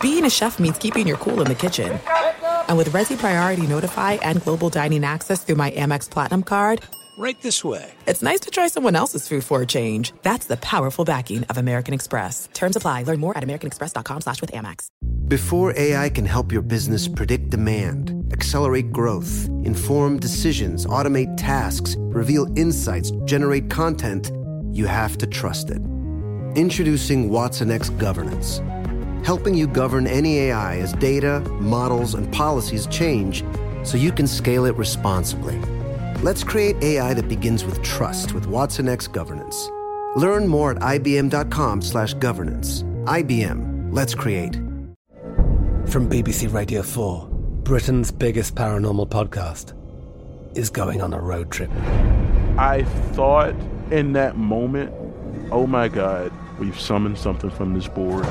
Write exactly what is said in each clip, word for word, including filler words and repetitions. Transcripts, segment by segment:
being a chef means keeping your cool in the kitchen. And with Resi Priority Notify and Global Dining Access through my Amex Platinum card, right this way. It's nice to try someone else's food for a change. That's the powerful backing of American Express. Terms apply. Learn more at americanexpress.com slash with Amex. Before A I can help your business predict demand, accelerate growth, inform decisions, automate tasks, reveal insights, generate content, you have to trust it. Introducing Watson X Governance, helping you govern any A I as data, models, and policies change so you can scale it responsibly. Let's create A I that begins with trust with Watson X Governance. Learn more at ibm.com slash governance. I B M. Let's create. From B B C Radio four, Britain's biggest paranormal podcast is going on a road trip. I thought in that moment, oh my God, we've summoned something from this board.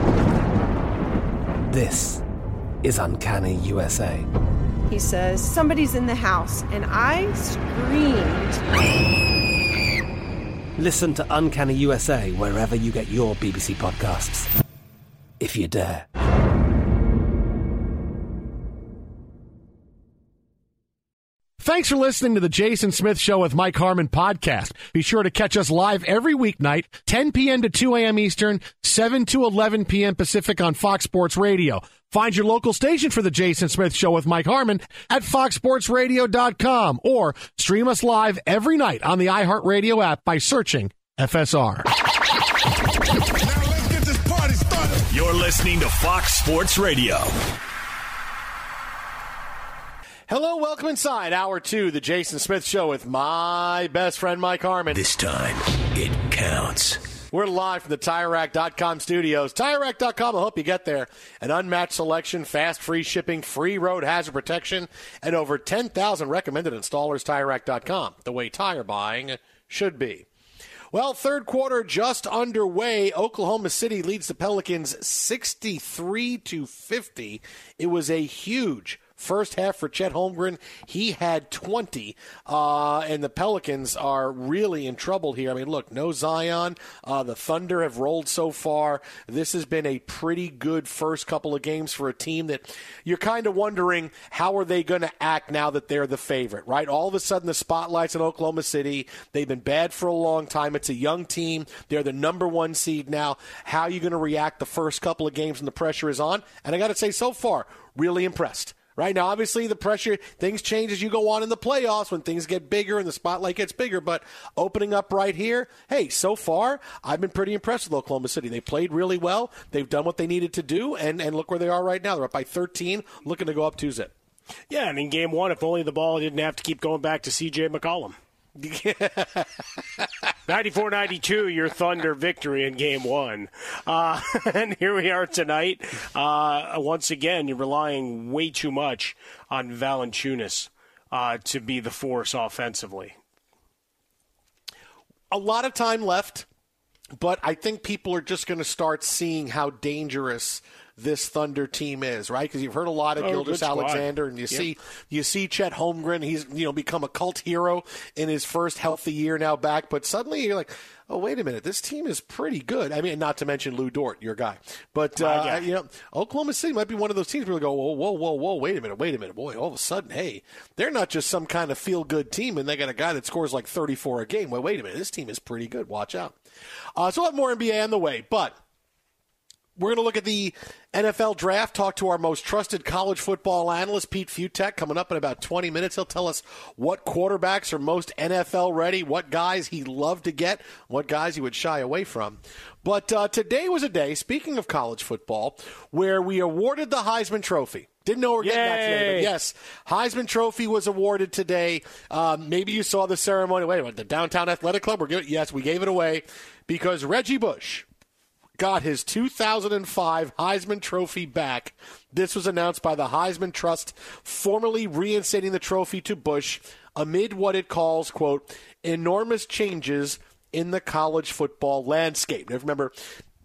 This is Uncanny U S A. He says, somebody's in the house, and I screamed. Listen to Uncanny U S A wherever you get your B B C podcasts, if you dare. Thanks for listening to the Jason Smith Show with Mike Harmon podcast. Be sure to catch us live every weeknight, ten p.m. to two a.m. Eastern, seven to eleven p.m. Pacific on Fox Sports Radio. Find your local station for the Jason Smith Show with Mike Harmon at fox sports radio dot com or stream us live every night on the iHeartRadio app by searching F S R. Now let's get this party started. You're listening to Fox Sports Radio. Hello, welcome inside Hour two, the Jason Smith Show with my best friend Mike Harmon. This time, it counts. We're live from the Tire Rack dot com studios. Tire Rack dot com will help you get there. An unmatched selection, fast, free shipping, free road hazard protection, and over ten thousand recommended installers. Tire Rack dot com, the way tire buying should be. Well, third quarter just underway. Oklahoma City leads the Pelicans sixty-three to fifty. It was a huge first half for Chet Holmgren. He had twenty, uh, and the Pelicans are really in trouble here. I mean, look, no Zion. Uh, the Thunder have rolled so far. This has been a pretty good first couple of games for a team that you're kind of wondering how are they going to act now that they're the favorite, right? All of a sudden the spotlight's in Oklahoma City. They've been bad for a long time. It's a young team. They're the number one seed now. How are you going to react the first couple of games when the pressure is on? And I got to say, so far, really impressed. Right now, obviously, the pressure, things change as you go on in the playoffs when things get bigger and the spotlight gets bigger. But opening up right here, hey, so far, I've been pretty impressed with Oklahoma City. They played really well. They've done what they needed to do, and, and look where they are right now. They're up by thirteen, looking to go up two zip. Yeah, and in game one, if only the ball didn't have to keep going back to C J McCollum. ninety-four ninety-two, your Thunder victory in game one. Uh, and here we are tonight. Uh, once again, you're relying way too much on Valanciunas uh, to be the force offensively. A lot of time left, but I think people are just going to start seeing how dangerous this Thunder team is, right? Because you've heard a lot of oh, Gilgeous-Alexander, and you yep. see you see Chet Holmgren. He's you know become a cult hero in his first healthy year now back. But suddenly you're like, oh, wait a minute, this team is pretty good. I mean, not to mention Lou Dort, your guy. But uh, uh, you know, Oklahoma City might be one of those teams where we go, whoa, whoa, whoa, whoa, wait a minute, wait a minute, boy, all of a sudden, hey, they're not just some kind of feel-good team, and they got a guy that scores like thirty-four a game. Well, wait a minute, this team is pretty good. Watch out. Uh, so we'll have more N B A on the way, but we're going to look at the N F L draft, talk to our most trusted college football analyst, Pete Futek, coming up in about twenty minutes. He'll tell us what quarterbacks are most N F L ready, what guys he'd love to get, what guys he would shy away from. But uh, today was a day, speaking of college football, where we awarded the Heisman Trophy. Didn't know we were getting Yay. that today, but yes, Heisman Trophy was awarded today. Um, maybe you saw the ceremony. Wait a minute, the Downtown Athletic Club? We're good. Yes, we gave it away because Reggie Bush got his two thousand five Heisman Trophy back. This was announced by the Heisman Trust, formally reinstating the trophy to Bush amid what it calls, quote, enormous changes in the college football landscape. Now, remember,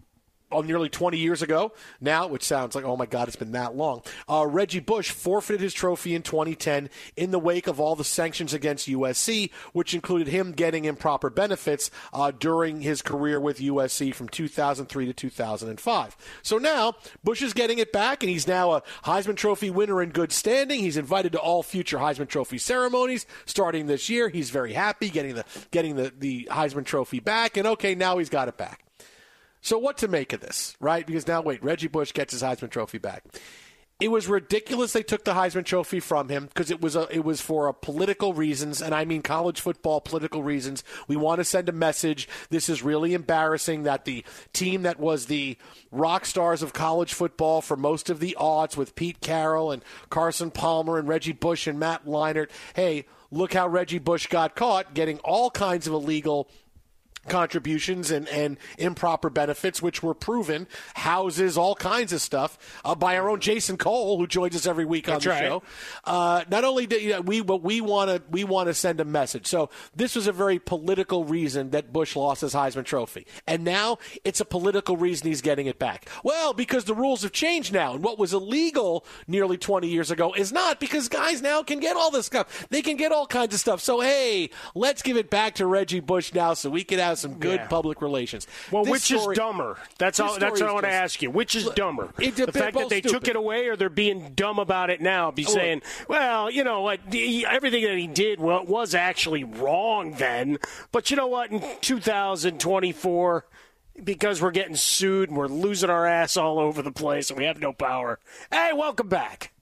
oh, nearly twenty years ago now, which sounds like, oh, my God, it's been that long. Uh, Reggie Bush forfeited his trophy in twenty ten in the wake of all the sanctions against U S C, which included him getting improper benefits uh, during his career with U S C from two thousand three to two thousand five. So now Bush is getting it back, and he's now a Heisman Trophy winner in good standing. He's invited to all future Heisman Trophy ceremonies starting this year. He's very happy getting the getting the, the Heisman Trophy back, and okay, now he's got it back. So what to make of this, right? Because now, wait, Reggie Bush gets his Heisman Trophy back. It was ridiculous they took the Heisman Trophy from him because it was a, it was for a political reasons, and I mean college football political reasons. We want to send a message. This is really embarrassing that the team that was the rock stars of college football for most of the aughts with Pete Carroll and Carson Palmer and Reggie Bush and Matt Leinart, hey, look how Reggie Bush got caught getting all kinds of illegal contributions and, and improper benefits, which were proven, houses, all kinds of stuff, uh, by our own Jason Cole, who joins us every week on That's the right. show. Uh, not only did you know, we, but we want to we want to send a message. So this was a very political reason that Bush lost his Heisman Trophy, and now it's a political reason he's getting it back. Well, because the rules have changed now, and what was illegal nearly twenty years ago is not, because guys now can get all this stuff. They can get all kinds of stuff. So hey, let's give it back to Reggie Bush now, so we can have some good yeah. public relations. Well, This which story, is dumber? That's all. That's what I want to ask you. Which is dumber? It, the fact that they stupid. took it away, or they're being dumb about it now, be Oh, saying, "Well, you know what? The, everything that he did well, was actually wrong then." But you know what? In two thousand twenty-four, because we're getting sued and we're losing our ass all over the place and we have no power. Hey, welcome back.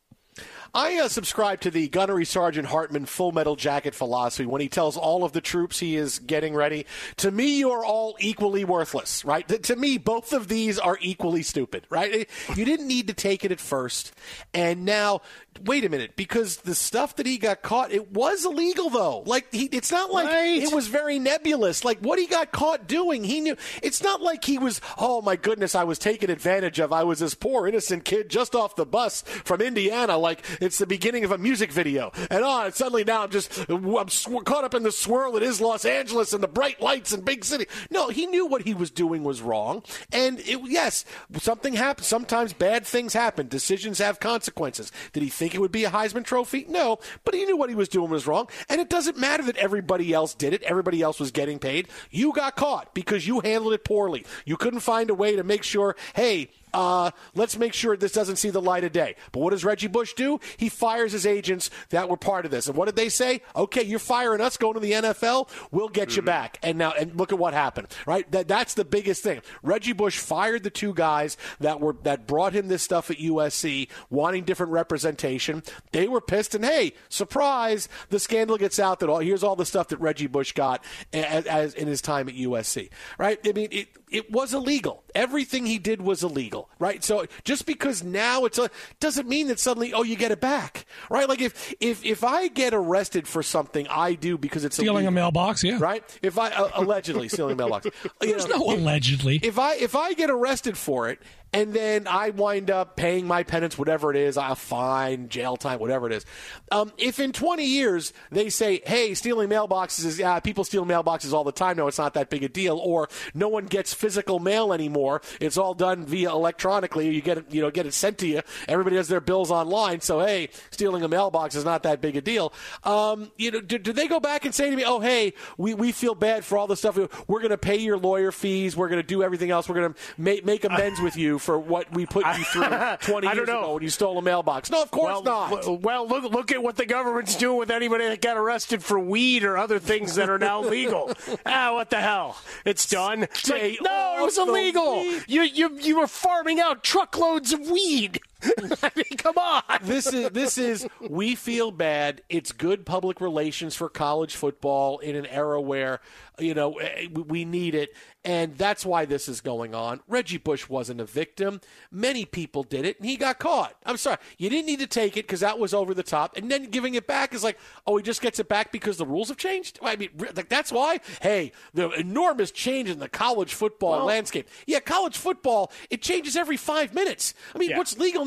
I uh, subscribe to the Gunnery Sergeant Hartman Full Metal Jacket philosophy when he tells all of the troops he is getting ready, to me, you are all equally worthless, right? To me, both of these are equally stupid, right? You didn't need to take it at first, and now, wait a minute, because the stuff that he got caught, it was illegal, though. Like, he, it's not like right. it was very nebulous. Like, what he got caught doing, he knew. It's not like he was, oh, my goodness, I was taken advantage of. I was this poor, innocent kid just off the bus from Indiana, like it's the beginning of a music video. And oh, and suddenly now I'm just I'm sw- caught up in the swirl that is Los Angeles and the bright lights and big city. No, he knew what he was doing was wrong. And it, yes, something happens. Sometimes bad things happen. Decisions have consequences. Did he think it would be a Heisman Trophy? No, but he knew what he was doing was wrong. And it doesn't matter that everybody else did it. Everybody else was getting paid. You got caught because you handled it poorly. You couldn't find a way to make sure, hey, Uh, let's make sure this doesn't see the light of day. But what does Reggie Bush do? He fires his agents that were part of this. And what did they say? Okay, you're firing us, going to the N F L. We'll get mm-hmm. you back. And now, and look at what happened. Right? That that's the biggest thing. Reggie Bush fired the two guys that were that brought him this stuff at U S C, wanting different representation. They were pissed, and hey, surprise! The scandal gets out that all here's all the stuff that Reggie Bush got as, as in his time at U S C. Right? I mean, it it was illegal. Everything he did was illegal. Right, so just because now it's a doesn't mean that suddenly oh you get it back, right? Like if if if I get arrested for something I do because it's stealing illegal, a mailbox, yeah, right. If I uh, allegedly stealing a mailbox, there's know, no if, allegedly. If I if I get arrested for it. And then I wind up paying my penance, whatever it is, a fine, jail time, whatever it is. Um, if in twenty years they say, hey, stealing mailboxes is, yeah, people steal mailboxes all the time. No, it's not that big a deal. Or no one gets physical mail anymore. It's all done via electronically. You get it, you know, get it sent to you. Everybody has their bills online. So, hey, stealing a mailbox is not that big a deal. Um, you know, do, do they go back and say to me, oh, hey, we, we feel bad for all the stuff. We're going to pay your lawyer fees. We're going to do everything else. We're going to make, make amends with you for what we put you through twenty years ago when you stole a mailbox. No, of course well, not. Well, look look at what the government's doing with anybody that got arrested for weed or other things that are now legal. ah, what the hell? It's done. It's like, no, it was illegal. You you you were farming out truckloads of weed. I mean, come on. This is this is we feel bad. It's good public relations for college football in an era where, you know, we need it. And that's why this is going on. Reggie Bush wasn't a victim. Many people did it, and he got caught. I'm sorry. You didn't need to take it because that was over the top. And then giving it back is like, oh, he just gets it back because the rules have changed? I mean, like that's why? Hey, the enormous change in the college football well, landscape. Yeah, college football, it changes every five minutes. I mean, yeah. what's legal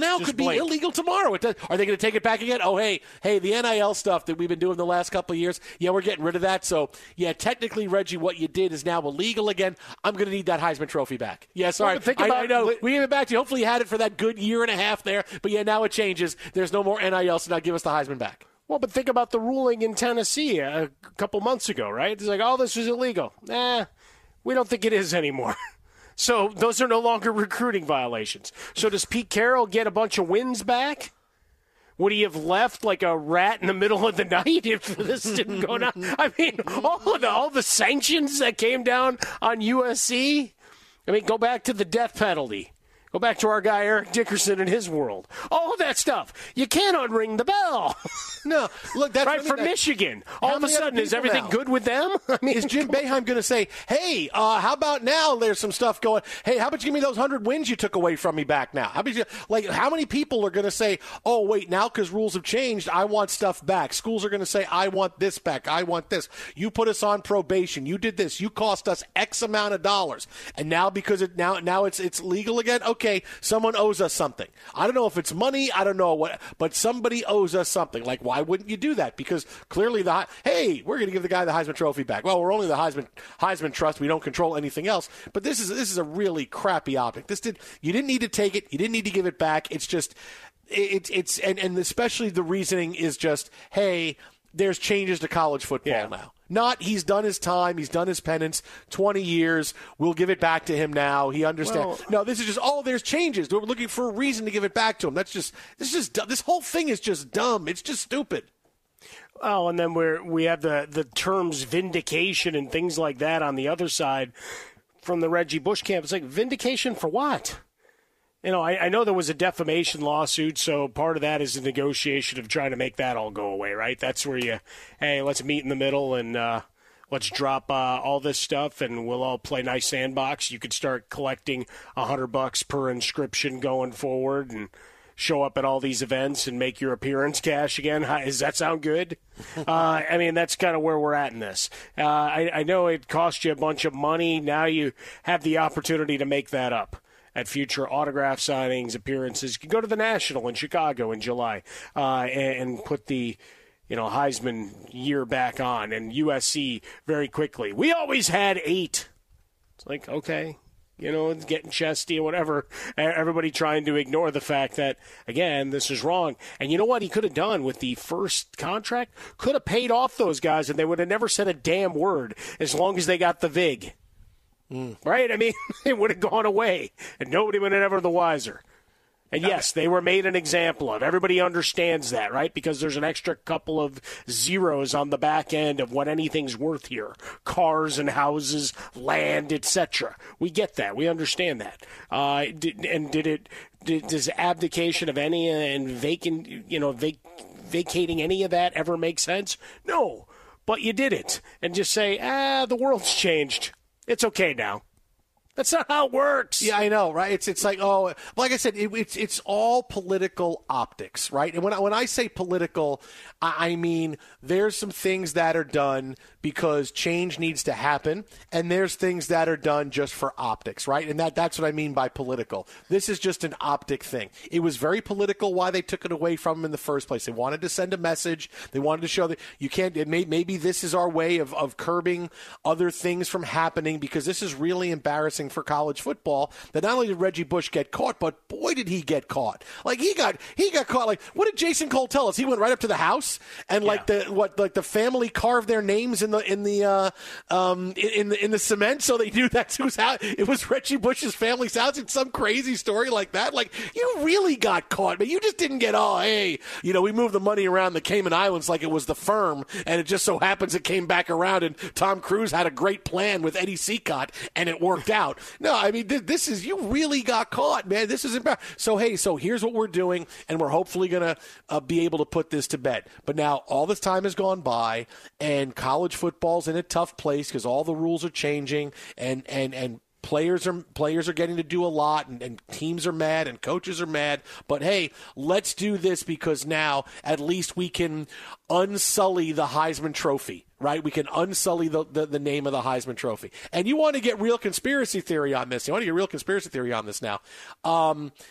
now Just could be blink. illegal tomorrow. It does, are they going to take it back again? Oh, hey, hey, the N I L stuff that we've been doing the last couple of years, yeah, we're getting rid of that. So, yeah, technically, Reggie, what you did is now illegal again. I'm going to need that Heisman Trophy back. Yeah, sorry. Well, think I, about, I know. We gave it back to you. Hopefully you had it for that good year and a half there. But, yeah, now it changes. There's no more N I L, so now give us the Heisman back. Well, but think about the ruling in Tennessee a couple months ago, right? It's like, oh, this is illegal. Nah, we don't think it is anymore. So those are no longer recruiting violations. So does Pete Carroll get a bunch of wins back? Would he have left like a rat in the middle of the night if this didn't go down? I mean, all the, all the sanctions that came down on U S C. I mean, go back to the death penalty. Go back to our guy Eric Dickerson and his world. All of that stuff. You can't unring the bell. No, look, that's right from that, Michigan. All of a sudden, is everything now? good with them? I mean, is Jim Boeheim going to say, "Hey, uh, how about now? There's some stuff going. Hey, how about you give me those hundred wins you took away from me back now? How about you, like, how many people are going to say, "Oh, wait, now because rules have changed, I want stuff back." Schools are going to say, "I want this back. I want this. You put us on probation. You did this. You cost us X amount of dollars, and now because it now now it's it's legal again. Okay, someone owes us something. I don't know if it's money. I don't know what, but somebody owes us something. Like, why wouldn't you do that? Because clearly the hey, we're going to give the guy the Heisman Trophy back. Well, we're only the Heisman Heisman Trust. We don't control anything else. But this is this is a really crappy optic. This did you didn't need to take it. You didn't need to give it back. It's just it's it's and and especially the reasoning is just, hey, there's changes to college football yeah. now. Not he's done his time, he's done his penance, twenty years, we'll give it back to him now. He understands. Well, no, this is just, oh, there's changes. We're looking for a reason to give it back to him. That's just, this is just, this whole thing is just dumb. It's just stupid. Oh, and then we're, we have the, the terms vindication and things like that on the other side from the Reggie Bush camp. It's like, vindication for what? You know, I, I know there was a defamation lawsuit, so part of that is the negotiation of trying to make that all go away, right? That's where you, hey, let's meet in the middle and uh, let's drop uh, all this stuff and we'll all play nice sandbox. You could start collecting a hundred bucks per inscription going forward and show up at all these events and make your appearance cash again. Does that sound good? uh, I mean, that's kind of where we're at in this. Uh, I, I know it cost you a bunch of money. Now you have the opportunity to make that up at future autograph signings, appearances. You can go to the National in Chicago in July uh, and, and put the, you know, Heisman year back on, and U S C very quickly. We always had eight. It's like, okay, you know, it's getting chesty or whatever. Everybody trying to ignore the fact that, again, this is wrong. And you know what he could have done with the first contract? Could have paid off those guys, and they would have never said a damn word as long as they got the vig. Mm. Right? I mean, it would have gone away, and nobody would have ever the wiser. And yes, they were made an example of. Everybody understands that, right? Because there's an extra couple of zeros on the back end of what anything's worth here. Cars and houses, land, et cetera. We get that. We understand that. Uh, did, and did it? Did, does abdication of any and vacant, you know, vac, vacating any of that ever make sense? No, but you did it, and just say, ah, the world's changed. It's okay now. That's not how it works. Yeah, I know, right? It's it's like, oh, like I said, it, it's it's all political optics, right? And when I, when I say political, I, I mean there's some things that are done because change needs to happen, and there's things that are done just for optics, right? And that that's what I mean by political. This is just an optic thing. It was very political why they took it away from them in the first place. They wanted to send a message. They wanted to show that you can't. It may, maybe this is our way of of curbing other things from happening, because this is really embarrassing for college football that not only did Reggie Bush get caught, but boy did he get caught. Like he got he got caught. Like, what did Jason Cole tell us? He went right up to the house and like yeah. the what like the family carved their names in the in the uh, um in the in the cement so they knew that's whose house it was. Reggie Bush's family's house. It's some crazy story like that. Like, you really got caught, but you just didn't get, oh, hey, you know, we moved the money around the Cayman Islands like it was the firm, and it just so happens it came back around and Tom Cruise had a great plan with Eddie Seacott and it worked out. No, I mean, th- this is, you really got caught, man. This is embarrassing. So, hey, so here's what we're doing, and we're hopefully going to uh, be able to put this to bed. But now all this time has gone by, and college football's in a tough place because all the rules are changing, and, and, and players are players are getting to do a lot, and, and teams are mad, and coaches are mad. But, hey, let's do this because now at least we can unsully the Heisman Trophy. Right? We can unsully the, the, the name of the Heisman Trophy. And you want to get real conspiracy theory on this. You want to get real conspiracy theory on this now. Um,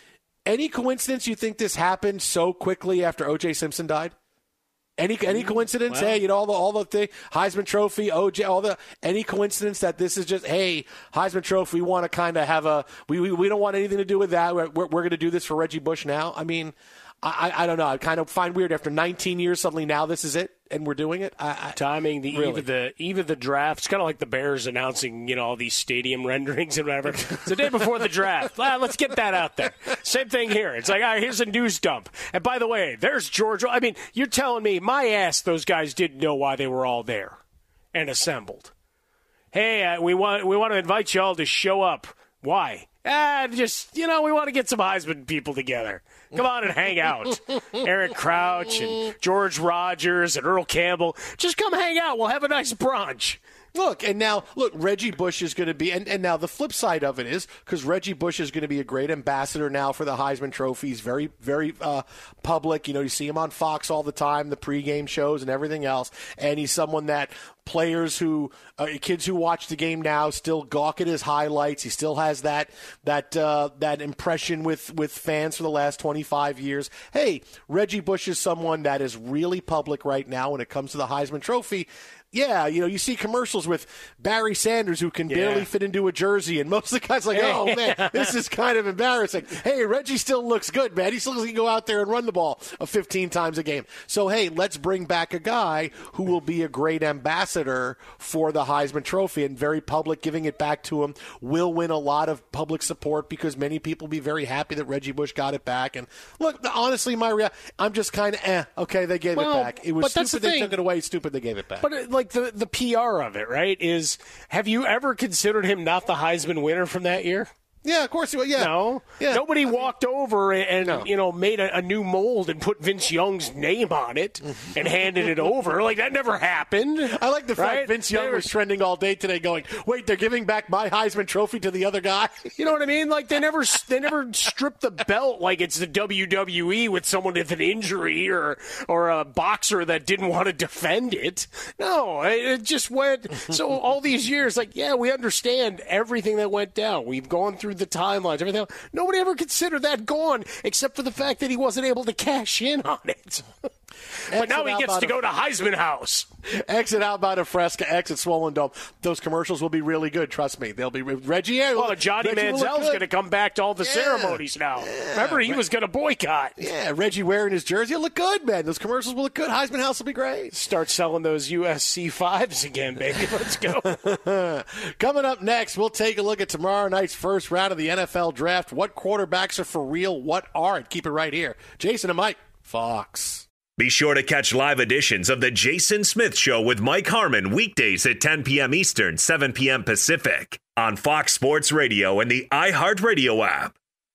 Any coincidence you think this happened so quickly after O J Simpson died? Any any coincidence? Well, hey, you know, all the all the thing, Heisman Trophy, O J, all the any coincidence that this is just, hey, Heisman Trophy, we want to kind of have a we, we we don't want anything to do with that. We're we're, we're going to do this for Reggie Bush now. I mean, I I don't know. I kind of find weird after nineteen years suddenly now this is it and we're doing it. I, I, Timing, the really. eve of the eve of the draft. It's kind of like the Bears announcing, you know, all these stadium renderings and whatever. It's the day before the draft. Well, let's get that out there. Same thing here. It's like, all right, here's a news dump. And by the way, there's George. I mean, you're telling me my ass those guys didn't know why they were all there and assembled. Hey, uh, we want we want to invite you all to show up. Why? Ah, just, you know, we want to get some Heisman people together. Come on and hang out. Eric Crouch and George Rogers and Earl Campbell. Just come hang out. We'll have a nice brunch. Look, and now, look, Reggie Bush is going to be, and, and now the flip side of it is, because Reggie Bush is going to be a great ambassador now for the Heisman Trophy. He's very, very uh, public. You know, you see him on Fox all the time, the pregame shows and everything else. And he's someone that players who, uh, kids who watch the game now still gawk at his highlights. He still has that that uh, that impression with, with fans for the last twenty-five years. Hey, Reggie Bush is someone that is really public right now when it comes to the Heisman Trophy. Yeah, you know, you see commercials with Barry Sanders who can yeah. barely fit into a jersey, and most of the guys are like, oh, man, this is kind of embarrassing. Hey, Reggie still looks good, man. He still can go out there and run the ball fifteen times a game. So, hey, let's bring back a guy who will be a great ambassador for the Heisman Trophy and very public, giving it back to him. Will win a lot of public support because many people will be very happy that Reggie Bush got it back. And, look, honestly, my rea- I'm just kind of, eh, okay, they gave well, it back. It was stupid the they took it away, stupid they gave it back. But, it, like, Like the, the P R of it, right, is have you ever considered him not the Heisman winner from that year? Yeah, of course he will. Yeah. No. Yeah. Nobody I walked mean, over and, no. you know, made a, a new mold and put Vince Young's name on it and handed it over. Like, that never happened. I like the fact right? Vince Young They're, was trending all day today going, wait, they're giving back my Heisman Trophy to the other guy? You know what I mean? Like, they never they never stripped the belt like it's the W W E with someone with an injury or, or a boxer that didn't want to defend it. No, it just went. So all these years, like, yeah, we understand everything that went down. We've gone through the timelines, everything. Nobody ever considered that gone, except for the fact that he wasn't able to cash in on it. But now he gets to go to Heisman House. Exit Outbound of Fresca, exit Swollen Dome. Those commercials will be really good. Trust me. They'll be Reggie. Well, Johnny Reggie Manziel's going to come back to all the yeah. ceremonies now. Yeah. Remember, he Re- was going to boycott. Yeah, Reggie wearing his jersey. He'll look good, man. Those commercials will look good. Heisman House will be great. Start selling those U S C fives again, baby. Let's go. Coming up next, we'll take a look at tomorrow night's first round of the N F L Draft. What quarterbacks are for real? What aren't? Keep it right here. Jason and Mike, Fox. Be sure to catch live editions of The Jason Smith Show with Mike Harmon weekdays at ten p.m. Eastern, seven p.m. Pacific on Fox Sports Radio and the iHeartRadio app.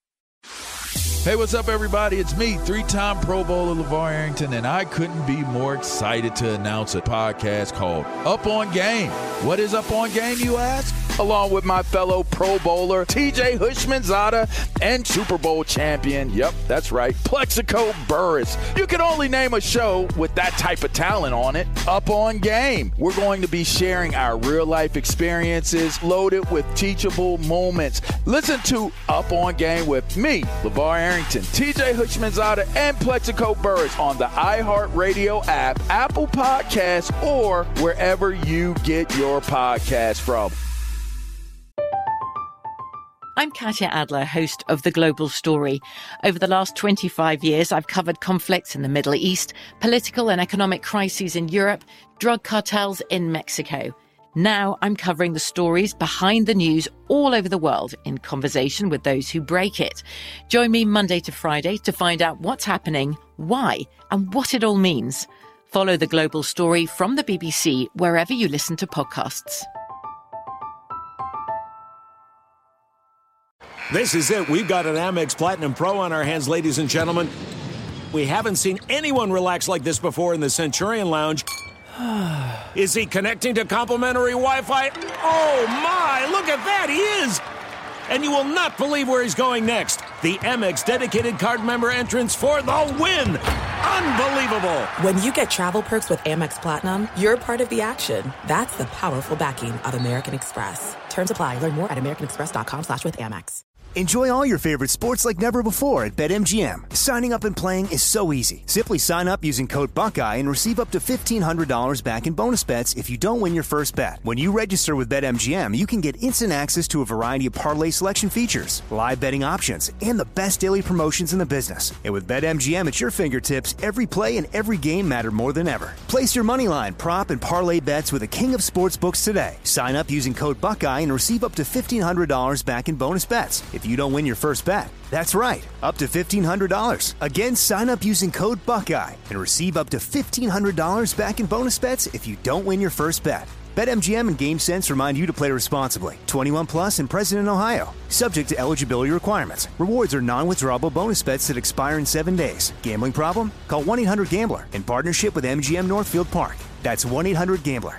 Hey, what's up, everybody? It's me, three-time Pro Bowler LeVar Arrington, and I couldn't be more excited to announce a podcast called Up On Game. What is Up On Game, you ask? Along with my fellow Pro Bowler, T J Houshmandzadeh, and Super Bowl champion, yep, that's right, Plexico Burress. You can only name a show with that type of talent on it. Up On Game. We're going to be sharing our real-life experiences loaded with teachable moments. Listen to Up On Game with me, LeVar Arrington, T J Houshmandzadeh, and Plexico Burress on the iHeartRadio app, Apple Podcasts, or wherever you get your podcasts from. I'm Katya Adler, host of The Global Story. Over the last twenty-five years, I've covered conflicts in the Middle East, political and economic crises in Europe, drug cartels in Mexico. Now I'm covering the stories behind the news all over the world in conversation with those who break it. Join me Monday to Friday to find out what's happening, why, and what it all means. Follow The Global Story from the B B C wherever you listen to podcasts. This is it. We've got an Amex Platinum Pro on our hands, ladies and gentlemen. We haven't seen anyone relax like this before in the Centurion Lounge. Is he connecting to complimentary Wi-Fi? Oh, my! Look at that! He is! And you will not believe where he's going next. The Amex dedicated card member entrance for the win! Unbelievable! When you get travel perks with Amex Platinum, you're part of the action. That's the powerful backing of American Express. Terms apply. Learn more at americanexpress.com slash with Amex. Enjoy all your favorite sports like never before at BetMGM. Signing up and playing is so easy. Simply sign up using code Buckeye and receive up to fifteen hundred dollars back in bonus bets if you don't win your first bet. When you register with BetMGM, you can get instant access to a variety of parlay selection features, live betting options, and the best daily promotions in the business. And with BetMGM at your fingertips, every play and every game matter more than ever. Place your moneyline, prop, and parlay bets with the king of sportsbooks today. Sign up using code Buckeye and receive up to fifteen hundred dollars back in bonus bets if you don't win your first bet. That's right, up to fifteen hundred dollars. Again, sign up using code Buckeye and receive up to fifteen hundred dollars back in bonus bets if you don't win your first bet. BetMGM and GameSense remind you to play responsibly. twenty-one plus and present in Ohio. Subject to eligibility requirements. Rewards are non-withdrawable bonus bets that expire in seven days. Gambling problem? Call one eight hundred gambler in partnership with M G M Northfield Park. That's one eight hundred gambler.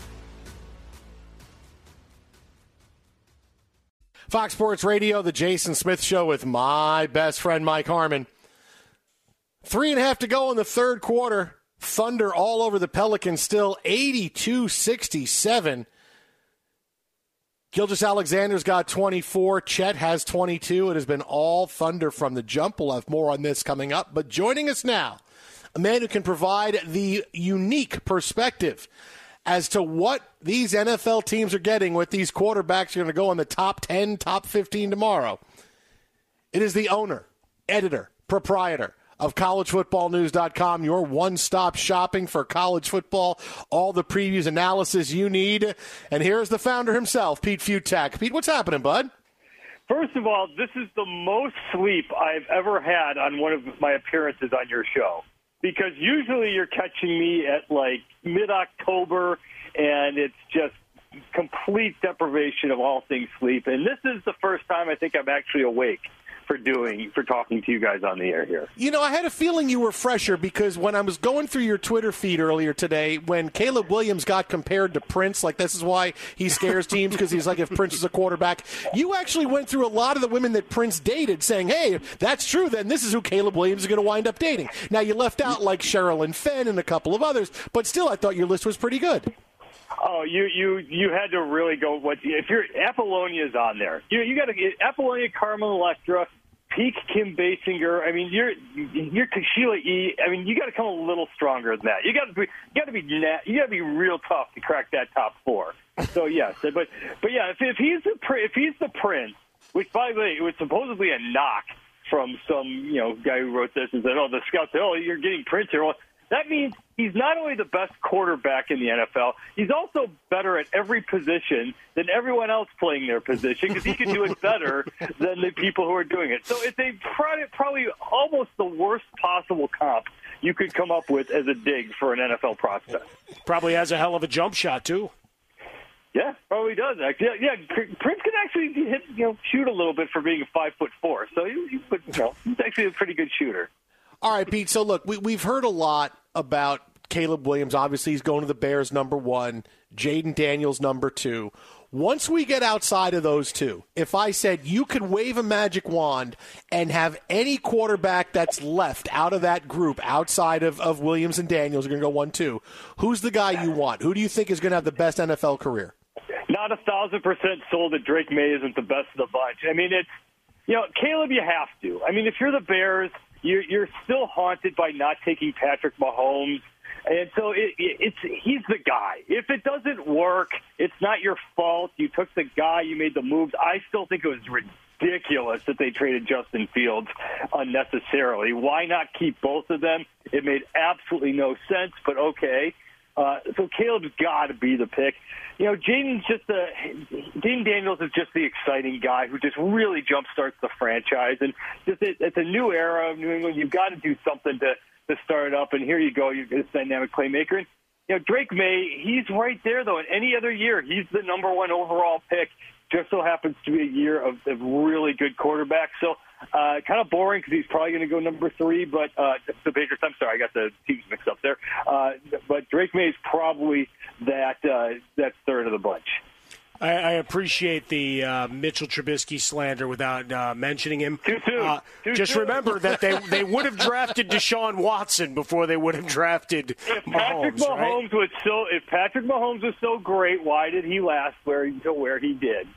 Fox Sports Radio, the Jason Smith Show with my best friend Mike Harmon. Three and a half to go in the third quarter. Thunder all over the Pelicans still, eighty-two sixty-seven. Gilgeous-Alexander's got twenty-four. Chet has twenty-two. It has been all Thunder from the jump. We'll have more on this coming up. But joining us now, a man who can provide the unique perspective as to what these N F L teams are getting with these quarterbacks are going to go in the top ten, top fifteen tomorrow. It is the owner, editor, proprietor of college football news dot com, your one-stop shopping for college football, all the previews, analysis you need. And here's the founder himself, Pete Fiutak. Pete, what's happening, bud? First of all, this is the most sleep I've ever had on one of my appearances on your show. Because usually you're catching me at, like, mid-October, and it's just complete deprivation of all things sleep. And this is the first time I think I'm actually awake for doing, for talking to you guys on the air here. You know, I had a feeling you were fresher because when I was going through your Twitter feed earlier today, when Caleb Williams got compared to Prince, like this is why he scares teams because he's like if Prince is a quarterback, you actually went through a lot of the women that Prince dated saying, hey, if that's true, then this is who Caleb Williams is going to wind up dating. Now, you left out like Sherilyn Fenn and a couple of others, but still I thought your list was pretty good. Oh, you you you had to really go. What if you're Apollonia's on there? You you got to get Apollonia, Carmen Electra, peak Kim Basinger. I mean, you're you're Sheila E. I mean, you got to come a little stronger than that. You got to be you got to be you got to be real tough to crack that top four. So yes, but but yeah, if, if he's the if he's the Prince, which by the way it was supposedly a knock from some you know guy who wrote this and said, oh, the scouts said, oh, you're getting Prince here. Well, that means he's not only the best quarterback in the N F L, he's also better at every position than everyone else playing their position because he can do it better than the people who are doing it. So it's a probably almost the worst possible comp you could come up with as a dig for an N F L prospect. Probably has a hell of a jump shot, too. Yeah, probably does. Actually, yeah, Prince can actually hit, you know, shoot a little bit for being five foot four. So he, he, you know, he's actually a pretty good shooter. All right, Pete. So, look, we, we've heard a lot about Caleb Williams. Obviously, he's going to the Bears, number one. Jaden Daniels, number two. Once we get outside of those two, if I said you could wave a magic wand and have any quarterback that's left out of that group outside of, of Williams and Daniels, are going to go one, two, who's the guy you want? Who do you think is going to have the best N F L career? Not a thousand percent sold that Drake May isn't the best of the bunch. I mean, it's, you know, Caleb, you have to. I mean, if you're the Bears, You're, you're still haunted by not taking Patrick Mahomes. And so it, it, it's he's the guy. If it doesn't work, it's not your fault. You took the guy. You made the moves. I still think it was ridiculous that they traded Justin Fields unnecessarily. Why not keep both of them? It made absolutely no sense, but okay. Uh, so Caleb's got to be the pick. You know, Jaden's just a Jaden Daniels is just the exciting guy who just really jumpstarts the franchise, and just it, it's a new era of New England. You've got to do something to to start it up, and here you go, you're this dynamic playmaker. And you know, Drake May, he's right there though. In any other year, he's the number one overall pick. Just so happens to be a year of, of really good quarterbacks. So uh, kind of boring because he's probably going to go number three. But uh, the Patriots, I'm sorry, I got the teams mixed up there. Uh, but Drake May is probably that uh, that third of the bunch. I, I appreciate the uh, Mitchell Trubisky slander without uh, mentioning him. Too soon. Uh, Too just soon. remember that they they would have drafted Deshaun Watson before they would have drafted if Mahomes. Patrick Mahomes right? was so if Patrick Mahomes was so great, why did he last where to where he did? So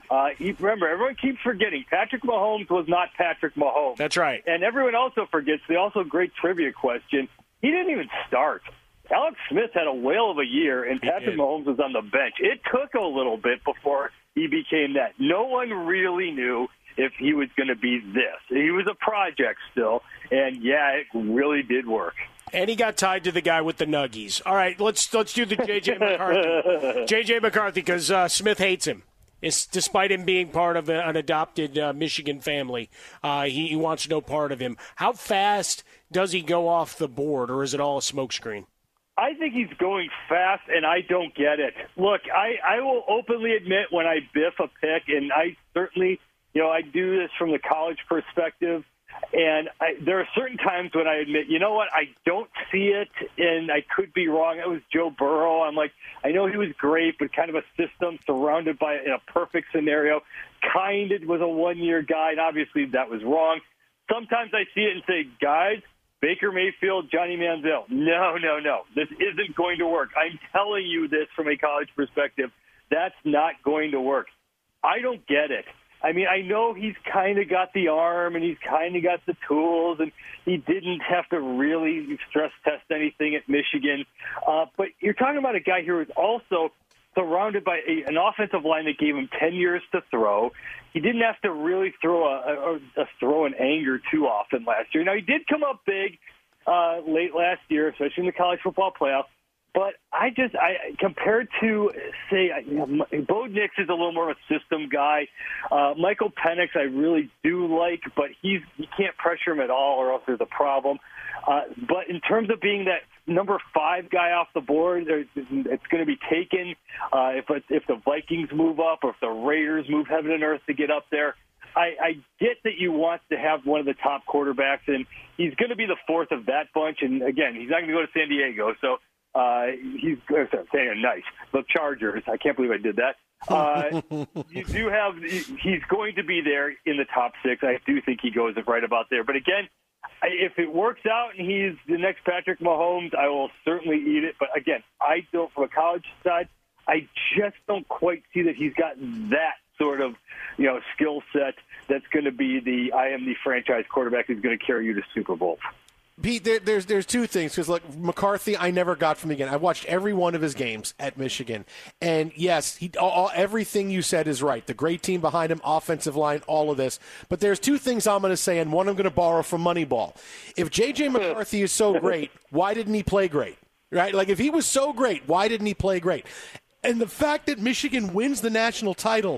Uh, he, remember, everyone keeps forgetting Patrick Mahomes was not Patrick Mahomes. That's right. And everyone also forgets the also great trivia question. He didn't even start. Alex Smith had a whale of a year, and Patrick Mahomes was on the bench. It took a little bit before he became that. No one really knew if he was going to be this. He was a project still, and yeah, it really did work. And he got tied to the guy with the nuggies. All right, let's let's do the J J McCarthy. J J McCarthy, because uh, Smith hates him. It's, despite him being part of an adopted uh, Michigan family, uh, he, he wants no part of him. How fast does he go off the board, or is it all a smokescreen? I think he's going fast, and I don't get it. Look, I, I will openly admit when I biff a pick, and I certainly, you know, I do this from the college perspective, and I, there are certain times when I admit, you know what, I don't see it, and I could be wrong. It was Joe Burrow. I'm like, I know he was great, but kind of a system surrounded by in a perfect scenario. Kind of was a one-year guy, and obviously that was wrong. Sometimes I see it and say, guys, Baker Mayfield, Johnny Manziel. No, no, no. This isn't going to work. I'm telling you this from a college perspective. That's not going to work. I don't get it. I mean, I know he's kind of got the arm and he's kind of got the tools, and he didn't have to really stress test anything at Michigan. Uh, but you're talking about a guy who was also surrounded by a, an offensive line that gave him ten years to throw. He didn't have to really throw a, a, a throw in anger too often last year. Now, he did come up big uh, late last year, especially in the college football playoff. But I just, I compared to, say, you know, Bo Nix is a little more of a system guy. Uh, Michael Penix I really do like, but he's you can't pressure him at all or else there's a problem. Uh, but in terms of being that number five guy off the board, it's going to be taken. Uh, if if the Vikings move up or if the Raiders move heaven and earth to get up there, I, I get that you want to have one of the top quarterbacks, and he's going to be the fourth of that bunch. And, again, he's not going to go to San Diego, so uh, he's saying nice. The Chargers, I can't believe I did that. Uh, you do have – he's going to be there in the top six. I do think he goes right about there. But, again, if it works out and he's the next Patrick Mahomes, I will certainly eat it. But, again, I don't – from a college side, I just don't quite see that he's got that sort of, you know, skill set that's going to be the I am the franchise quarterback who's going to carry you to Super Bowl. Pete, there, there's there's two things, because look, McCarthy, I never got from again. I watched every one of his games at Michigan, and yes, he all, everything you said is right. The great team behind him, offensive line, all of this. But there's two things I'm going to say, and one I'm going to borrow from Moneyball. If J J McCarthy is so great, why didn't he play great? Right? Like if he was so great, why didn't he play great? And the fact that Michigan wins the national title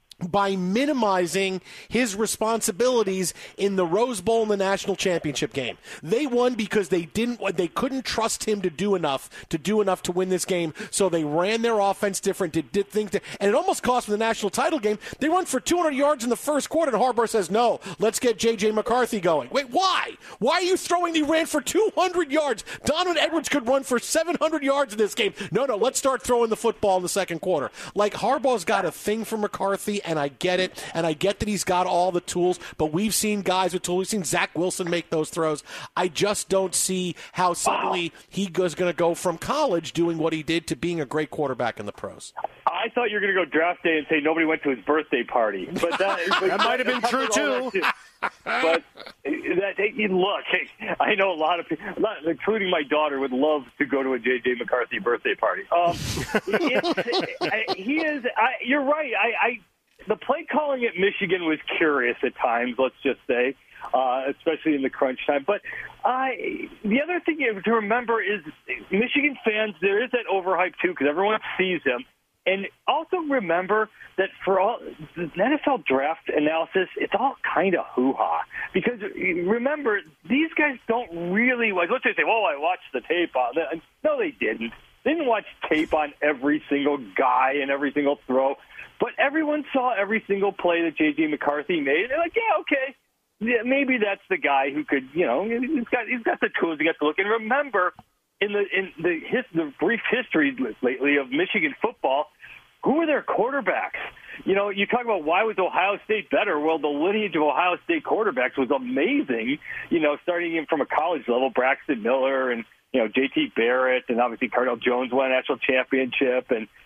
by minimizing his responsibilities in the Rose Bowl and the national championship game. They won because they didn't, they couldn't trust him to do enough, to do enough to win this game, so they ran their offense different, did, did things, to, and it almost cost them the national title game. They run for two hundred yards in the first quarter, and Harbaugh says, no, let's get J J McCarthy going. Wait, why? Why are you throwing, he ran for two hundred yards. Donovan Edwards could run for seven hundred yards in this game. No, no, let's start throwing the football in the second quarter. Like, Harbaugh's got a thing for McCarthy, and I get it, and I get that he's got all the tools, but we've seen guys with tools. We've seen Zach Wilson make those throws. I just don't see how suddenly he goes going to go from college doing what he did to being a great quarterback in the pros. I thought you were going to go draft day and say nobody went to his birthday party. But that, but that might have been true, too. too. But that, hey, look, hey, I know a lot of people, including my daughter, would love to go to a J J McCarthy birthday party. Um, it's, I, he is. I, you're right. I, I the play calling at Michigan was curious at times. Let's just say, uh, especially in the crunch time. But uh, the other thing you have to remember is Michigan fans. There is that overhype too, because everyone sees him. And also remember that for all the N F L draft analysis, it's all kind of hoo-ha. Because remember, these guys don't really like, let's just say, well, I watched the tape on that. No, they didn't. They didn't watch tape on every single guy and every single throw. But everyone saw every single play that J J McCarthy made. They're like, yeah, okay. Yeah, maybe that's the guy who could, you know, he's got he's got the tools to get to look. And remember, in the in the, his, the brief history lately of Michigan football, who are their quarterbacks? You know, you talk about why was Ohio State better? Well, the lineage of Ohio State quarterbacks was amazing, you know, starting in from a college level, Braxton Miller and, you know, J T Barrett, and obviously Cardell Jones won a national championship, and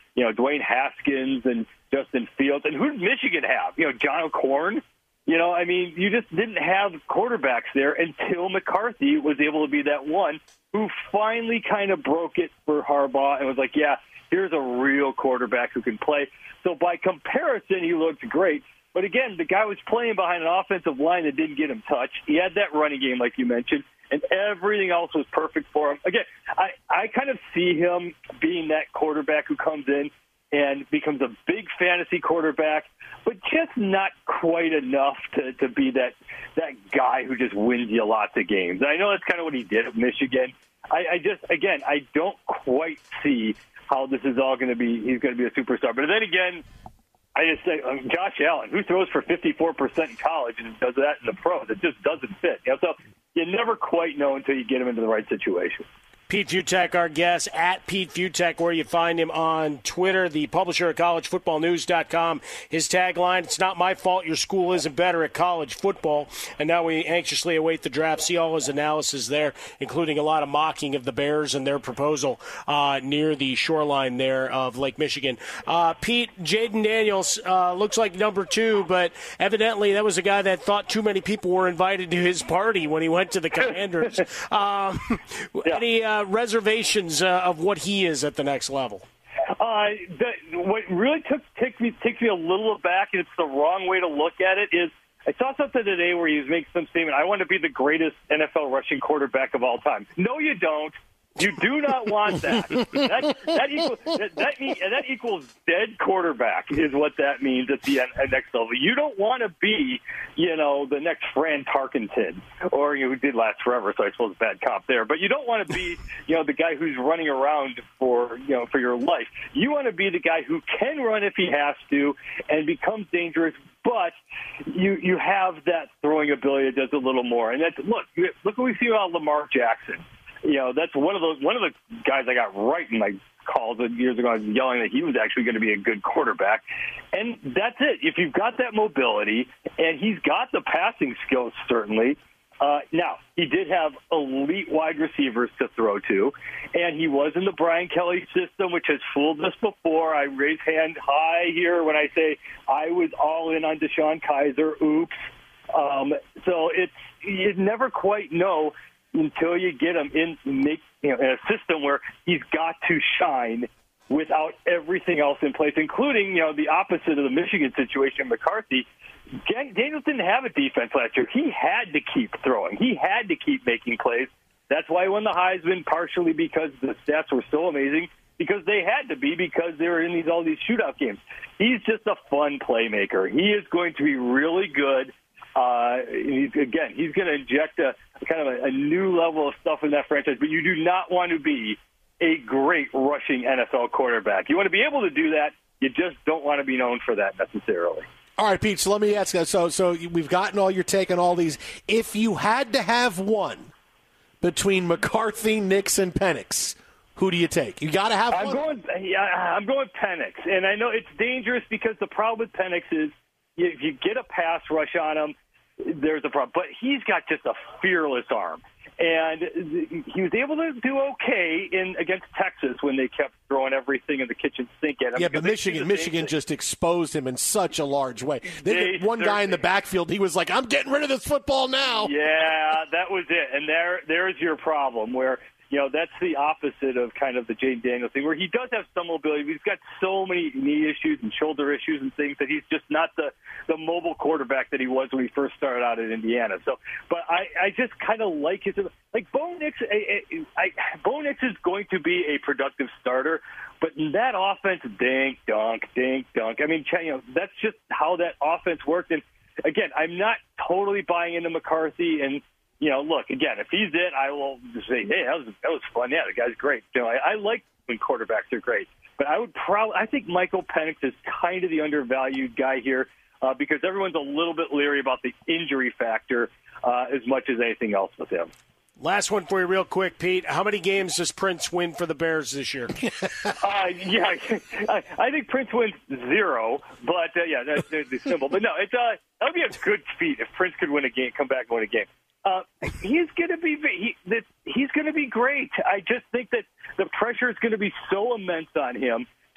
you know, Dwayne Haskins and Justin Fields. And who did Michigan have? You know, John O'Korn. You know, I mean, you just didn't have quarterbacks there until McCarthy was able to be that one who finally kind of broke it for Harbaugh and was like, yeah, here's a real quarterback who can play. So by comparison, he looked great. But again, the guy was playing behind an offensive line that didn't get him touched. He had that running game, like you mentioned, and everything else was perfect for him. Again, I, I kind of see him being that quarterback who comes in and becomes a big fantasy quarterback, but just not quite enough to, to be that that guy who just wins you lots of games. I know that's kind of what he did at Michigan. I, I just, again, I don't quite see how this is all going to be. He's going to be a superstar. But then again, I just say um, Josh Allen, who throws for fifty-four percent in college and does that in the pros, it just doesn't fit. You know, so you never quite know until you get him into the right situation. Pete Fiutak, our guest, at Pete Fiutak, where you find him on Twitter, the publisher of college football news dot com. His tagline, it's not my fault your school isn't better at college football. And now we anxiously await the draft. See all his analysis there, including a lot of mocking of the Bears and their proposal uh, near the shoreline there of Lake Michigan. Uh, Pete, Jaden Daniels uh, looks like number two, but evidently that was a guy that thought too many people were invited to his party when he went to the Commanders. um, yeah. Any uh, reservations uh, of what he is at the next level? Uh, the, what really took takes me takes me a little aback, and it's the wrong way to look at it, is I saw something today where he was making some statement, I want to be the greatest N F L rushing quarterback of all time. No, you don't. You do not want that. that, that, equals, that, that, mean, that equals dead quarterback is what that means at the at next level. You don't want to be, you know, the next Fran Tarkenton, or you know, who did last forever, so I suppose bad cop there. But you don't want to be, you know, the guy who's running around for, you know, for your life. You want to be the guy who can run if he has to and becomes dangerous, but you you have that throwing ability that does a little more. And that's, look, look what we see about Lamar Jackson. You know, that's one of those one of the guys I got right in my calls years ago. I was yelling that he was actually going to be a good quarterback, and that's it. If you've got that mobility, and he's got the passing skills, certainly. Uh, now, he did have elite wide receivers to throw to, and he was in the Brian Kelly system, which has fooled us before. I raise hand high here when I say I was all in on DeShone Kizer. Oops. Um, so it's you never quite know until you get him in, make, you know, in a system where he's got to shine without everything else in place, including, you know, the opposite of the Michigan situation, McCarthy. Daniels didn't have a defense last year. He had to keep throwing. He had to keep making plays. That's why he won the Heisman, partially because the stats were so amazing, because they had to be, because they were in these all these shootout games. He's just a fun playmaker. He is going to be really good. Uh, he's, again, he's going to inject a kind of a, a new level of stuff in that franchise, but you do not want to be a great rushing N F L quarterback. You want to be able to do that. You just don't want to be known for that necessarily. All right, Pete, so let me ask you. So, so we've gotten all your take on all these. If you had to have one between McCarthy, Nix, and Penix, who do you take? You got to have I'm one. Going, yeah, I'm going Penix, and I know it's dangerous because the problem with Penix is if you get a pass rush on him, there's a problem. But he's got just a fearless arm. And he was able to do okay in against Texas when they kept throwing everything in the kitchen sink at him. Yeah, but Michigan Michigan just exposed him in such a large way. They, they one guy in the backfield, he was like, I'm getting rid of this football now. Yeah, that was it. And there, there's your problem where, you know, that's the opposite of kind of the Jaden Daniels thing, where he does have some mobility, but he's got so many knee issues and shoulder issues and things that he's just not the, the mobile quarterback that he was when he first started out at Indiana. So, but I, I just kind of like his, like Bo Nix, I, I, Bo Nix is going to be a productive starter, but in that offense, dink, dunk, dink, dunk. I mean, you know, that's just how that offense worked. And again, I'm not totally buying into McCarthy. And, you know, look, again, if he's it, I will just say, hey, that was that was fun. Yeah, the guy's great. You know, I, I like when quarterbacks are great. But I would probably, I think Michael Penix is kind of the undervalued guy here uh, because everyone's a little bit leery about the injury factor uh, as much as anything else with him. Last one for you real quick, Pete. How many games does Prince win for the Bears this year? uh, yeah, I, I think Prince wins zero, but uh, yeah, that's, that's the symbol. But no, it's uh, that would be a good feat if Prince could win a game, come back and win a game. Uh, he's going to be he, that he's going to be great. I just think that the pressure is going to be so immense on him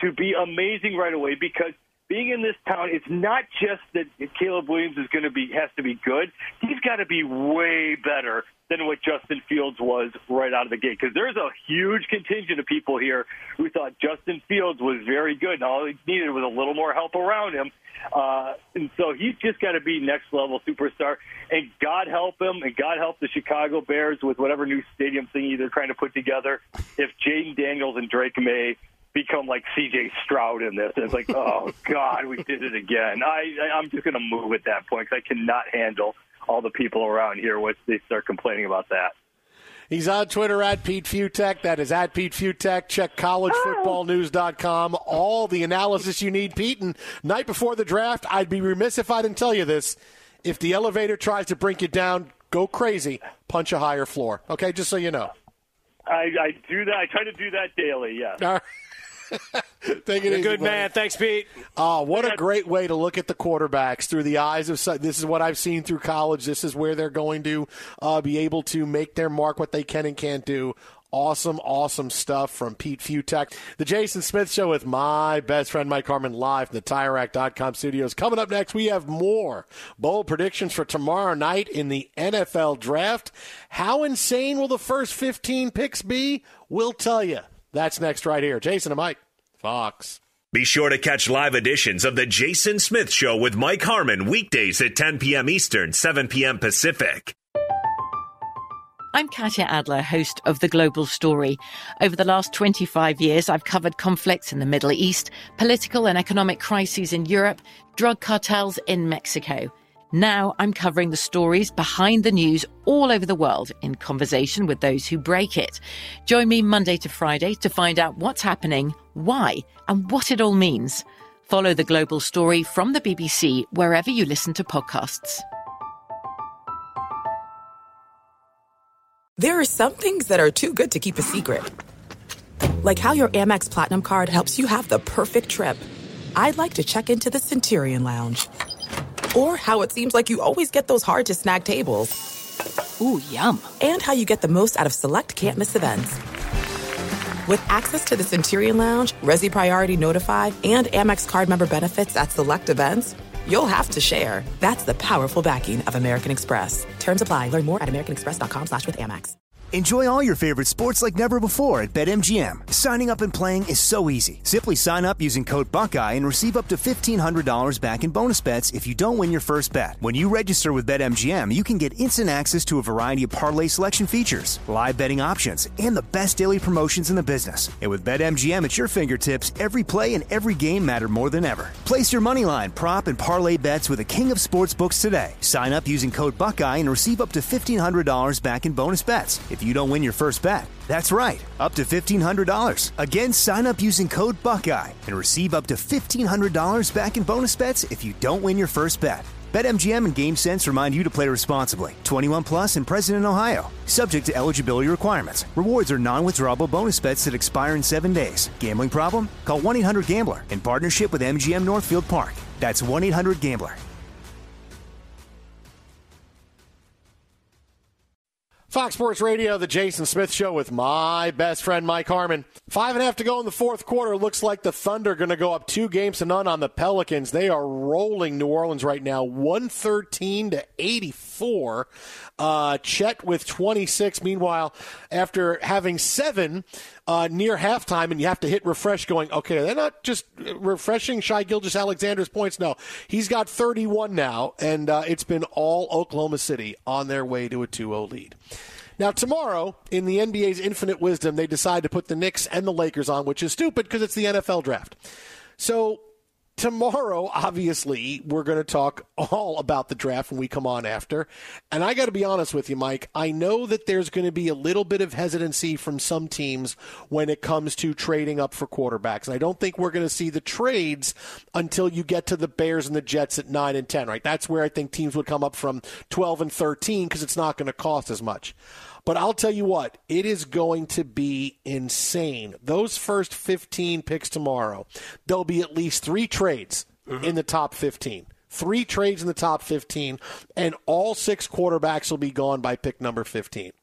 to be amazing right away, because being in this town, it's not just that Caleb Williams is going to be has to be good. He's got to be way better than what Justin Fields was right out of the gate, because there's a huge contingent of people here who thought Justin Fields was very good, and all he needed was a little more help around him. Uh, and so he's just got to be next-level superstar. And God help him, and God help the Chicago Bears with whatever new stadium thingy they're trying to put together, if Jaden Daniels and Drake May become like C J Stroud in this. And it's like, oh, God, we did it again. I, I, I'm just going to move at that point, because I cannot handle all the people around here once they start complaining about that. He's on Twitter at Pete Fiutak. That is at Pete Fiutak. Check college football news dot com. All the analysis you need, Pete. And night before the draft, I'd be remiss if I didn't tell you this. If the elevator tries to bring you down, go crazy. Punch a higher floor. Okay, just so you know. I, I do that. I try to do that daily, yes. All right. Take it You're easy, good buddy. man. Thanks, Pete. Oh, what a great way to look at the quarterbacks through the eyes of – this is what I've seen through college. This is where they're going to uh, be able to make their mark, what they can and can't do. Awesome, awesome stuff from Pete Fiutak. The Jason Smith Show with my best friend Mike Harmon live from the Tire Rack dot com studios. Coming up next, we have more bold predictions for tomorrow night in the N F L Draft. How insane will the first fifteen picks be? We'll tell you. That's next right here. Jason and Mike, Fox. Be sure to catch live editions of The Jason Smith Show with Mike Harmon weekdays at ten p.m. Eastern, seven p.m. Pacific. I'm Katya Adler, host of The Global Story. Over the last twenty-five years, I've covered conflicts in the Middle East, political and economic crises in Europe, drug cartels in Mexico. Now I'm covering the stories behind the news all over the world in conversation with those who break it. Join me Monday to Friday to find out what's happening, why, and what it all means. Follow The Global Story from the B B C wherever you listen to podcasts. There are some things that are too good to keep a secret. Like how your Amex Platinum card helps you have the perfect trip. I'd like to check into the Centurion Lounge. Or how it seems like you always get those hard-to-snag tables. Ooh, yum. And how you get the most out of select can't-miss events. With access to the Centurion Lounge, Resi Priority Notified, and Amex card member benefits at select events, you'll have to share. That's the powerful backing of American Express. Terms apply. Learn more at americanexpress.com slash with Amex. Enjoy all your favorite sports like never before at BetMGM. Signing up and playing is so easy. Simply sign up using code Buckeye and receive up to fifteen hundred dollars back in bonus bets if you don't win your first bet. When you register with BetMGM, you can get instant access to a variety of parlay selection features, live betting options, and the best daily promotions in the business. And with BetMGM at your fingertips, every play and every game matter more than ever. Place your moneyline, prop, and parlay bets with the king of sportsbooks today. Sign up using code Buckeye and receive up to fifteen hundred dollars back in bonus bets if you don't win your first bet. That's right, up to fifteen hundred dollars. Again, sign up using code Buckeye and receive up to fifteen hundred dollars back in bonus bets if you don't win your first bet. BetMGM and GameSense remind you to play responsibly. twenty-one plus and present in Ohio. Subject to eligibility requirements. Rewards are non-withdrawable bonus bets that expire in seven days. Gambling problem? Call one eight hundred gambler in partnership with M G M Northfield Park. That's one eight hundred gambler. Fox Sports Radio, the Jason Smith Show with my best friend Mike Harmon. Five and a half to go in the fourth quarter. Looks like the Thunder going to go up two games to none on the Pelicans. They are rolling New Orleans right now, one thirteen to eighty-four. Uh, Chet with twenty-six. Meanwhile, after having seven uh, near halftime, and you have to hit refresh going, okay, they're not just refreshing Shai Gilgeous-Alexander's points. No, he's got thirty-one now, and uh, it's been all Oklahoma City on their way to a two oh lead. Now, tomorrow, in the N B A's infinite wisdom, they decide to put the Knicks and the Lakers on, which is stupid because it's the N F L draft. So tomorrow, obviously, we're going to talk all about the draft when we come on after. And I got to be honest with you, Mike. I know that there's going to be a little bit of hesitancy from some teams when it comes to trading up for quarterbacks. And I don't think we're going to see the trades until you get to the Bears and the Jets at nine and ten, right? That's where I think teams would come up from twelve and thirteen because it's not going to cost as much. But I'll tell you what, it is going to be insane. Those first fifteen picks tomorrow, there'll be at least three trades mm-hmm. in the top fifteen. Three trades in the top fifteen, and all six quarterbacks will be gone by pick number fifteen.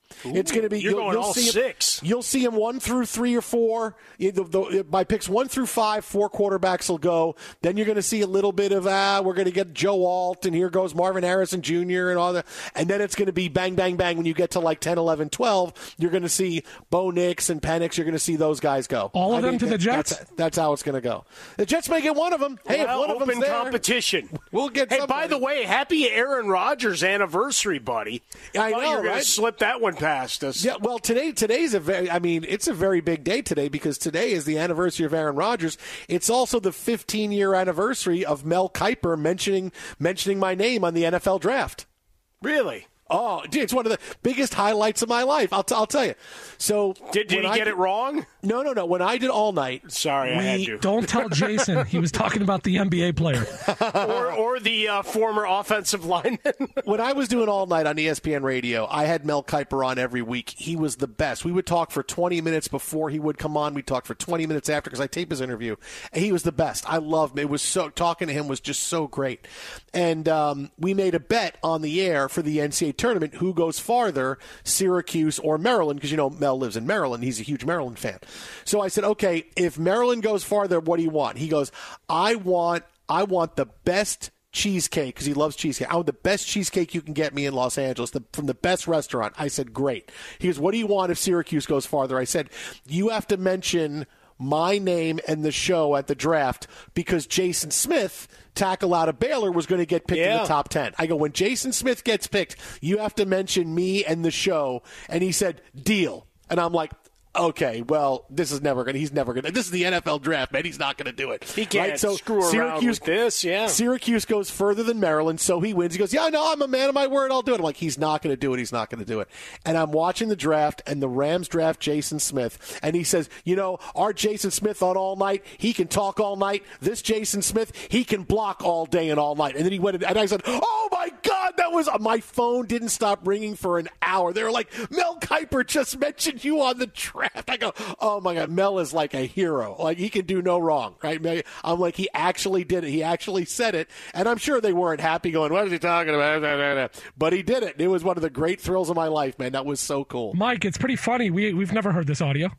Ooh, it's going to be you're you'll, going you'll all see six. Him, you'll see him one through three or four. The, the, by picks one through five, four quarterbacks will go. Then you're going to see a little bit of ah, we're going to get Joe Alt, and here goes Marvin Harrison Junior and all that. And then it's going to be bang, bang, bang. When you get to like ten, eleven, twelve, you're going to see Bo Nix and Penix. You're going to see those guys go. All of I them mean, to the Jets. That's, that's how it's going to go. The Jets may get one of them. Hey, well, if one of open them's there, competition. We'll get. Hey, somebody. by the way, happy Aaron Rodgers anniversary, buddy. I Thought know, you were going right? to slip that one past us. Yeah, well, today today's a very. I mean, it's a very big day today because today is the anniversary of Aaron Rodgers. It's also the fifteen-year anniversary of Mel Kiper mentioning mentioning my name on the N F L draft. Really? Oh, dude, it's one of the biggest highlights of my life. I'll, t- I'll tell you. So, did, did he I get did, it wrong? No, no, no. When I did All Night, sorry, we, I had to. Don't tell Jason. He was talking about the N B A player, or, or the uh, former offensive lineman. When I was doing All Night on E S P N Radio, I had Mel Kiper on every week. He was the best. We would talk for twenty minutes before he would come on. We'd talk for twenty minutes after because I tape his interview. And he was the best. I loved him. It was so talking to him was just so great. And um, we made a bet on the air for the N C double A tournament. Who goes farther, Syracuse or Maryland? Because you know Mel lives in Maryland. He's a huge Maryland fan. So I said, okay, if Maryland goes farther, what do you want? He goes, I want, I want the best cheesecake because he loves cheesecake. I want the best cheesecake you can get me in Los Angeles the, from the best restaurant. I said, great. He goes, what do you want if Syracuse goes farther? I said, you have to mention my name and the show at the draft because Jason Smith, tackle out of Baylor, was going to get picked yeah. in the top ten. I go, when Jason Smith gets picked, you have to mention me and the show. And he said, deal. And I'm like, okay, well, this is never going to, he's never going to, this is the N F L draft, man. He's not going to do it. He can't right? so screw Syracuse, around with this, yeah. Syracuse goes further than Maryland, so he wins. He goes, yeah, no, I'm a man of my word, I'll do it. I'm like, he's not going to do it, he's not going to do it. And I'm watching the draft, and the Rams draft Jason Smith, and he says, you know, our Jason Smith on All Night, he can talk all night. This Jason Smith, he can block all day and all night. And then he went, and I said, oh my God, that was, my phone didn't stop ringing for an hour. They were like, Mel Kiper just mentioned you on the draft. I go, oh my God, Mel is like a hero. Like, he can do no wrong, right? I'm like, he actually did it. He actually said it. And I'm sure they weren't happy going, what is he talking about? But he did it. It was one of the great thrills of my life, man. That was so cool. Mike, it's pretty funny. We, we've never heard this audio.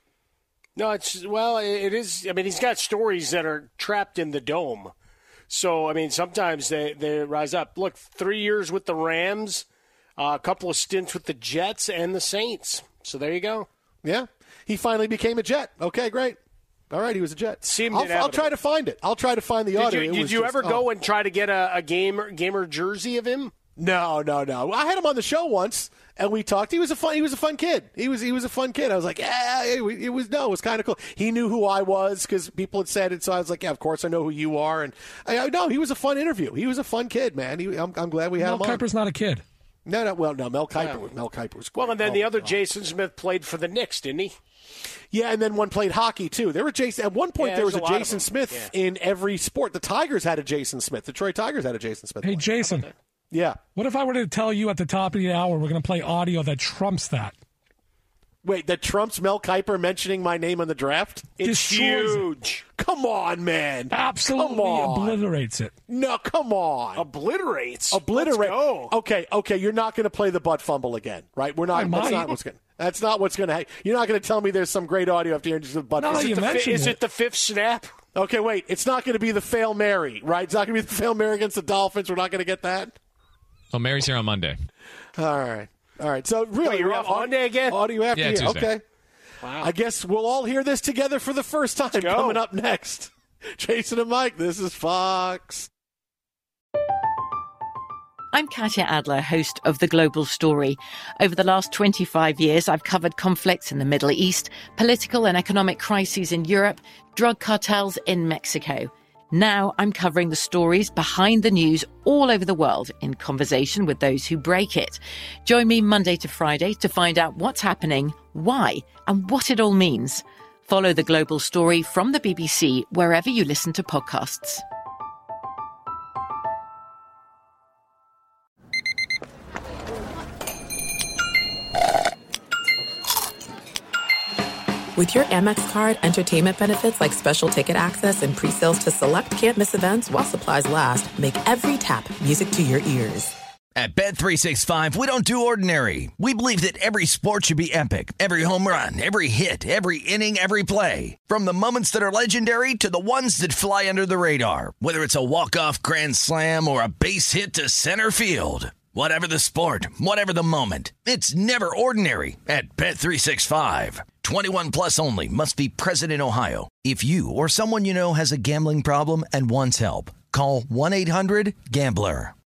No, it's, well, it is. I mean, he's got stories that are trapped in the dome. So, I mean, sometimes they, they rise up. Look, three years with the Rams, uh, a couple of stints with the Jets and the Saints. So there you go. Yeah. He finally became a Jet. Okay, great. All right, he was a Jet. Seemed I'll, I'll try to find it. I'll try to find the did audio. You, did you you just, ever oh. go and try to get a, a gamer gamer jersey of him? No, no, no. I had him on the show once, and we talked. He was a fun. He was a fun kid. He was. He was a fun kid. I was like, yeah, it, it was. No, it was kind of cool. He knew who I was because people had said it. So I was like, yeah, of course I know who you are. And I, I no, he was a fun interview. He was a fun kid, man. He, I'm, I'm glad we had Mel him on. Kiper's not a kid. No, no. Well, no. Mel Kiper. Yeah. Was, Mel Kiper was. Great. Well, and then oh, the other God. Jason Smith played for the Knicks, didn't he? Yeah, and then one played hockey too. There were Jason. At one point, yeah, there was a, a Jason Smith yeah. in every sport. The Tigers had a Jason Smith. The Detroit Tigers had a Jason Smith. Hey, one. Jason. Yeah. What if I were to tell you at the top of the hour we're going to play audio that trumps that? Wait, that trumps Mel Kiper mentioning my name on the draft? It's huge. Come on, man. Absolutely come on. obliterates it. No, come on. Obliterates. Obliterate. Let's go. Okay, okay. You're not going to play the butt fumble again, right? We're not. I That's might. not what's going. That's not what's going to happen. You're not going to tell me there's some great audio after you're just a butt. No, fumble. you Is, it the, mentioned is it. it the fifth snap? Okay, wait. It's not going to be the fail Mary, right? It's not going to be the fail Mary against the Dolphins. We're not going to get that. Oh, Mary's here on Monday. All right, all right. So really, Wait, you're we off have Monday again? Audio after Yeah, here. Tuesday. Okay. Wow. I guess we'll all hear this together for the first time. go. Coming up next, Jason and Mike. This is Fox. I'm Katya Adler, host of The Global Story. Over the last twenty-five years, I've covered conflicts in the Middle East, political and economic crises in Europe, drug cartels in Mexico. Now I'm covering the stories behind the news all over the world in conversation with those who break it. Join me Monday to Friday to find out what's happening, why, and what it all means. Follow The Global Story from the B B C wherever you listen to podcasts. With your Amex card, entertainment benefits like special ticket access and pre-sales to select can't-miss events while supplies last make every tap music to your ears. At Bet three sixty-five, we don't do ordinary. We believe that every sport should be epic. Every home run, every hit, every inning, every play. From the moments that are legendary to the ones that fly under the radar. Whether it's a walk-off grand slam or a base hit to center field. Whatever the sport, whatever the moment, it's never ordinary at Bet three sixty-five. twenty-one plus only. Must be present in Ohio. If you or someone you know has a gambling problem and wants help, call one eight hundred gambler.